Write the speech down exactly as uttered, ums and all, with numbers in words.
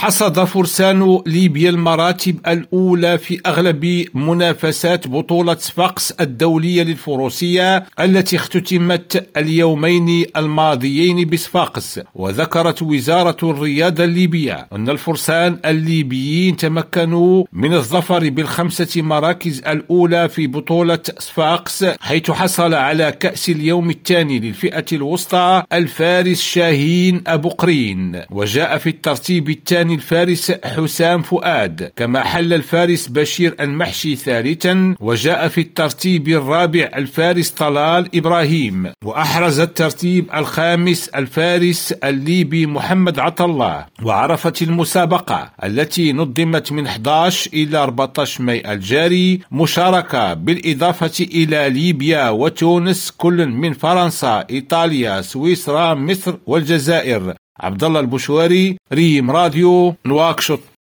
حصد فرسان ليبيا المراتب الأولى في أغلب منافسات بطولة صفاقس الدولية للفروسية التي اختتمت اليومين الماضيين بصفاقس. وذكرت وزارة الرياضة الليبية أن الفرسان الليبيين تمكنوا من الظفر بالخمسة مراكز الأولى في بطولة صفاقس، حيث حصل على كأس اليوم الثاني للفئة الوسطى الفارس شاهين أبو قرين، وجاء في الترتيب الثاني الفارس حسام فؤاد، كما حل الفارس بشير المحشي ثالثا، وجاء في الترتيب الرابع الفارس طلال إبراهيم، وأحرز الترتيب الخامس الفارس الليبي محمد عطلة. وعرفت المسابقة التي نظمت من أحد عشر إلى أربعة عشر ماي الجاري مشاركة بالإضافة إلى ليبيا وتونس، كل من فرنسا، إيطاليا، سويسرا، مصر والجزائر. عبد الله البشواري، ريم راديو، نواكشوط.